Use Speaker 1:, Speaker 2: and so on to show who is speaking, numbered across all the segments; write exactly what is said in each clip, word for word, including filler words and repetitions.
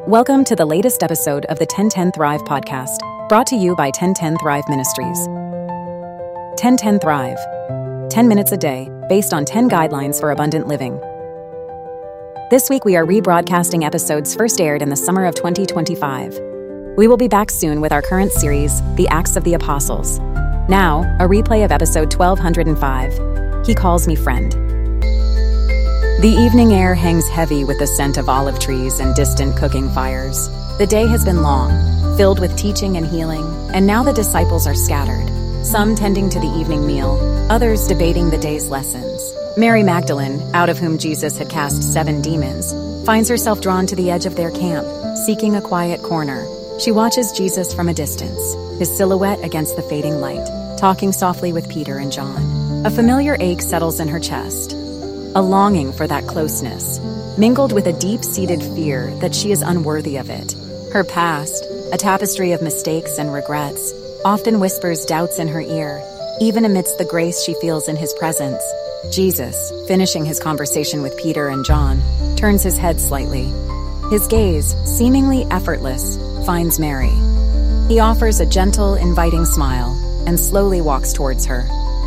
Speaker 1: Welcome to the latest episode of the ten ten Thrive podcast, brought to you by ten ten Thrive Ministries. ten ten Thrive. ten minutes a day, based on ten guidelines for abundant living. This week we are rebroadcasting episodes first aired in the summer of twenty twenty-five. We will be back soon with our current series, The Acts of the Apostles. Now, a replay of episode twelve oh five, He Calls Me Friend. The evening air hangs heavy with the scent of olive trees and distant cooking fires. The day has been long, filled with teaching and healing, and now the disciples are scattered, some tending to the evening meal, others debating the day's lessons. Mary Magdalene, out of whom Jesus had cast seven demons, finds herself drawn to the edge of their camp, seeking a quiet corner. She watches Jesus from a distance, his silhouette against the fading light, talking softly with Peter and John. A familiar ache settles in her chest, a longing for that closeness, mingled with a deep-seated fear that she is unworthy of it. Her past, a tapestry of mistakes and regrets, often whispers doubts in her ear, even amidst the grace she feels in his presence. Jesus, finishing his conversation with Peter and John, turns his head slightly. His gaze, seemingly effortless, finds Mary. He offers a gentle, inviting smile and slowly walks towards her.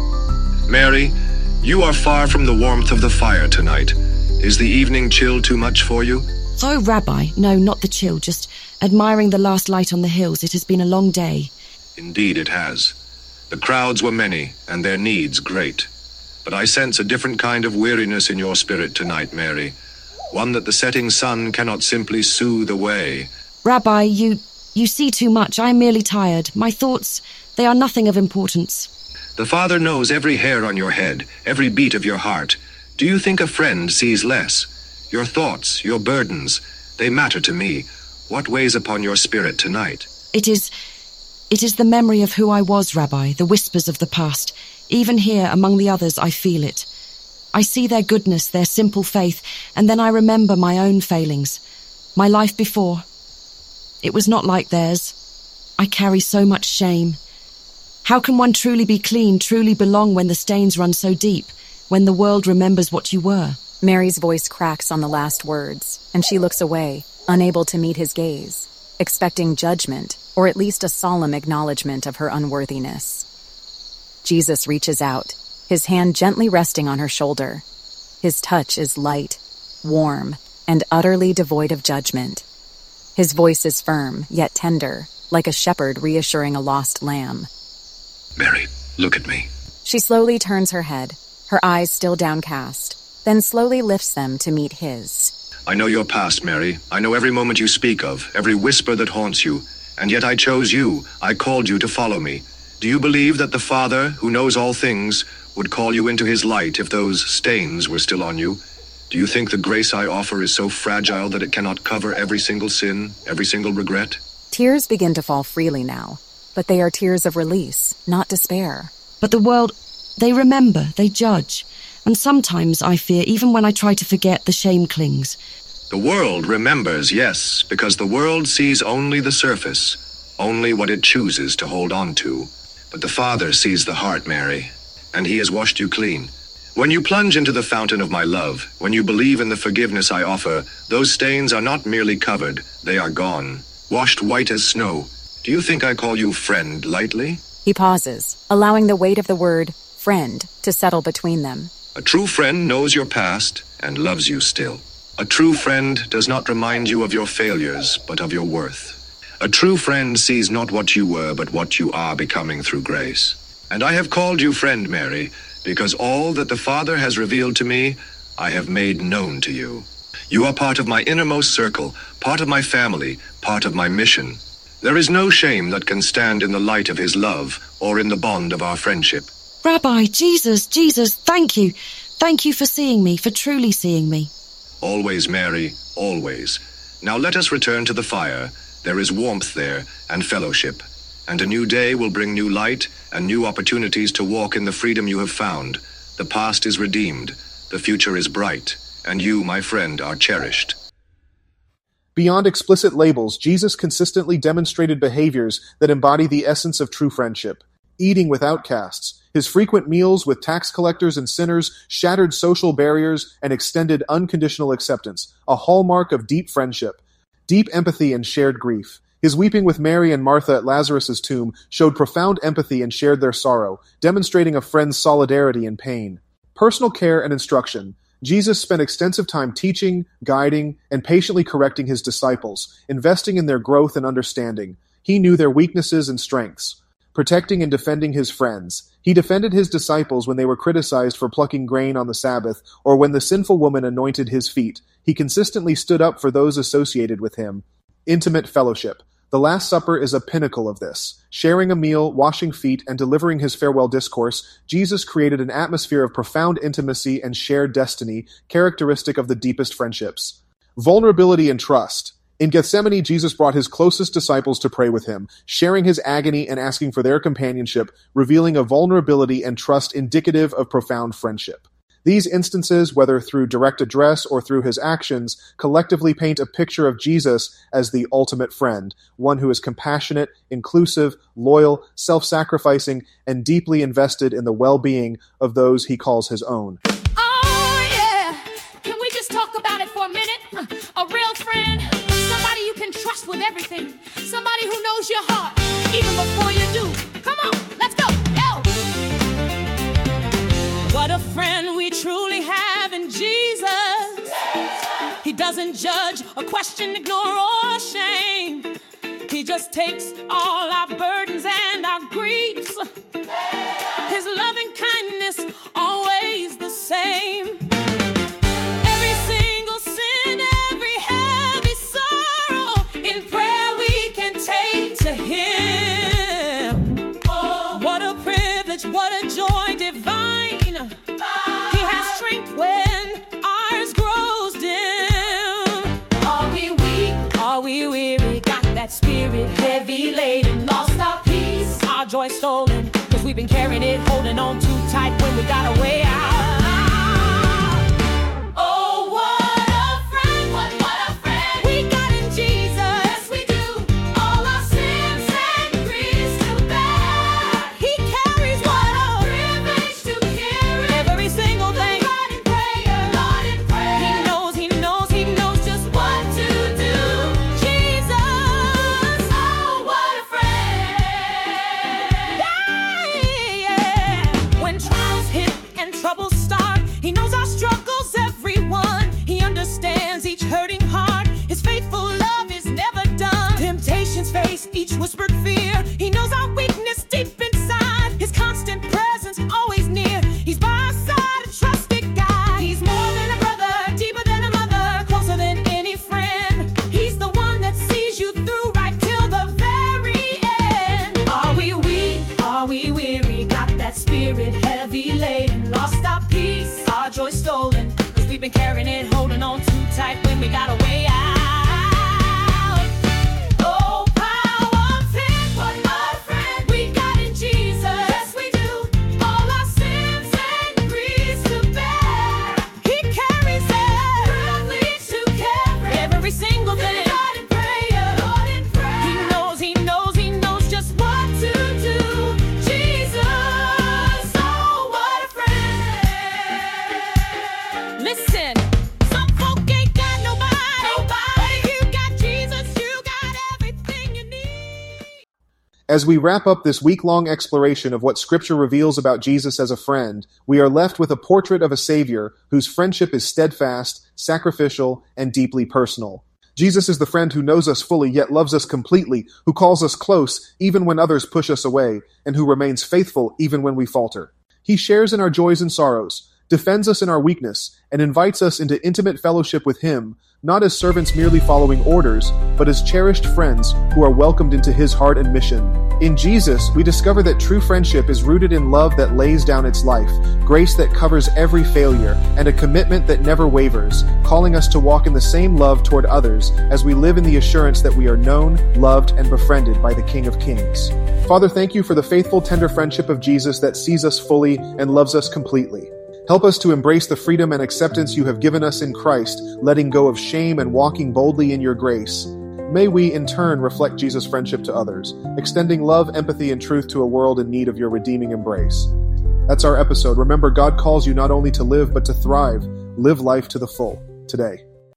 Speaker 2: Mary, you are far from the warmth of the fire tonight. Is the evening chill too much for you?
Speaker 3: Oh, Rabbi, no, not the chill, just admiring the last light on the hills. It has been a long day.
Speaker 2: Indeed it has. The crowds were many, and their needs great. But I sense a different kind of weariness in your spirit tonight, Mary. One that the setting sun cannot simply soothe away.
Speaker 3: Rabbi, you, you see too much. I am merely tired. My thoughts, they are nothing of importance.
Speaker 2: The Father knows every hair on your head, every beat of your heart. Do you think a friend sees less? Your thoughts, your burdens, they matter to me. What weighs upon your spirit tonight?
Speaker 3: It is, it is the memory of who I was, Rabbi, the whispers of the past. Even here, among the others, I feel it. I see their goodness, their simple faith, and then I remember my own failings. My life before. It was not like theirs. I carry so much shame. How can one truly be clean, truly belong when the stains run so deep, when the world remembers what you were?
Speaker 1: Mary's voice cracks on the last words, and she looks away, unable to meet his gaze, expecting judgment, or at least a solemn acknowledgement of her unworthiness. Jesus reaches out, his hand gently resting on her shoulder. His touch is light, warm, and utterly devoid of judgment. His voice is firm, yet tender, like a shepherd reassuring a lost lamb.
Speaker 2: Mary, look at me.
Speaker 1: She slowly turns her head, her eyes still downcast, then slowly lifts them to meet his.
Speaker 2: I know your past, Mary. I know every moment you speak of, every whisper that haunts you. And yet I chose you. I called you to follow me. Do you believe that the Father, who knows all things, would call you into his light if those stains were still on you? Do you think the grace I offer is so fragile that it cannot cover every single sin, every single regret?
Speaker 1: Tears begin to fall freely now, but they are tears of release, not despair.
Speaker 3: But the world, they remember, they judge. And sometimes, I fear, even when I try to forget, the shame clings.
Speaker 2: The world remembers, yes, because the world sees only the surface, only what it chooses to hold on to. But the Father sees the heart, Mary, and he has washed you clean. When you plunge into the fountain of my love, when you believe in the forgiveness I offer, those stains are not merely covered, they are gone, washed white as snow. Do you think I call you friend lightly?
Speaker 1: He pauses, allowing the weight of the word friend to settle between them.
Speaker 2: A true friend knows your past and loves you still. A true friend does not remind you of your failures, but of your worth. A true friend sees not what you were, but what you are becoming through grace. And I have called you friend, Mary, because all that the Father has revealed to me, I have made known to you. You are part of my innermost circle, part of my family, part of my mission. There is no shame that can stand in the light of his love or in the bond of our friendship.
Speaker 3: Rabbi, Jesus, Jesus, thank you. Thank you for seeing me, for truly seeing me.
Speaker 2: Always, Mary, always. Now let us return to the fire. There is warmth there and fellowship. And a new day will bring new light and new opportunities to walk in the freedom you have found. The past is redeemed. The future is bright. And you, my friend, are cherished.
Speaker 4: Beyond explicit labels, Jesus consistently demonstrated behaviors that embody the essence of true friendship. Eating with outcasts, his frequent meals with tax collectors and sinners shattered social barriers and extended unconditional acceptance, a hallmark of deep friendship. deep empathy and shared grief. His weeping with Mary and Martha at Lazarus' tomb showed profound empathy and shared their sorrow, demonstrating a friend's solidarity in pain. Personal care and instruction. Jesus spent extensive time teaching, guiding, and patiently correcting his disciples, investing in their growth and understanding. He knew their weaknesses and strengths. Protecting and defending his friends. He defended his disciples when they were criticized for plucking grain on the Sabbath, or when the sinful woman anointed his feet. He consistently stood up for those associated with him. Intimate fellowship. The Last Supper is a pinnacle of this. Sharing a meal, washing feet, and delivering his farewell discourse, Jesus created an atmosphere of profound intimacy and shared destiny, characteristic of the deepest friendships. Vulnerability and trust. In Gethsemane, Jesus brought his closest disciples to pray with him, sharing his agony and asking for their companionship, revealing a vulnerability and trust indicative of profound friendship. These instances, whether through direct address or through his actions, collectively paint a picture of Jesus as the ultimate friend, one who is compassionate, inclusive, loyal, self-sacrificing, and deeply invested in the well-being of those he calls his own.
Speaker 5: Oh, yeah. Can we just talk about it for a minute? A real friend, somebody you can trust with everything, somebody who knows your heart, even before you do. Come on, let's go. Yo. What a friend we truly have in Jesus. He doesn't judge or question, ignore or shame. He just takes all our burdens and our griefs. His loving kindness always the same. Every single sin, every heavy sorrow, in prayer we can take to him. Oh, what a privilege, what a joy divine. He has strength when ours grows dim. Are we weak? Are we weary? Got that spirit heavy laden, lost our peace, our joy stolen, cause we've been carrying it, holding on too tight when we got a way out. Oh, what a friend, what, what a friend we got in Jesus. Yes, we do. All our sins and griefs to bear. He carries what a privilege to carry every single thing. Lord in prayer, Lord in prayer. He knows, he knows, he knows just what to do. Jesus, oh, what a friend. Yeah, yeah. When trials hit and troubles start, he knows our struggles, everyone. He understands each hurting heart. His faithful love is never done. Temptations face each whispered fear. He knows our weakness deep inside. His constant presence always near. He's by our side, a trusted guide. He's more than a brother, deeper than a mother, closer than any friend. He's the one that sees you through right till the very end. Are we weak? Are we weary? Got that spirit heavy laden, lost our peace, our joy stolen, cause we've been carrying it, holding on too tight when we got a way out. Oh, powerful, what a friend we got in Jesus. Yes, we do. All our sins and griefs to bear. He carries it, privilege to carry every single thing. Lord in prayer, Lord in prayer. He knows, he knows, he knows just what to do. Jesus, oh, what a friend. Listen, some folk ain't got nobody. Nobody. But if you got Jesus, you got everything you need.
Speaker 4: As we wrap up this week-long exploration of what Scripture reveals about Jesus as a friend, we are left with a portrait of a Savior whose friendship is steadfast, sacrificial, and deeply personal. Jesus is the friend who knows us fully yet loves us completely, who calls us close even when others push us away, and who remains faithful even when we falter. He shares in our joys and sorrows, defends us in our weakness, and invites us into intimate fellowship with him, not as servants merely following orders, but as cherished friends who are welcomed into his heart and mission. In Jesus, we discover that true friendship is rooted in love that lays down its life, grace that covers every failure, and a commitment that never wavers, calling us to walk in the same love toward others as we live in the assurance that we are known, loved, and befriended by the King of Kings. Father, thank you for the faithful, tender friendship of Jesus that sees us fully and loves us completely. Help us to embrace the freedom and acceptance you have given us in Christ, letting go of shame and walking boldly in your grace. May we, in turn, reflect Jesus' friendship to others, extending love, empathy, and truth to a world in need of your redeeming embrace. That's our episode. Remember, God calls you not only to live, but to thrive. Live life to the full today.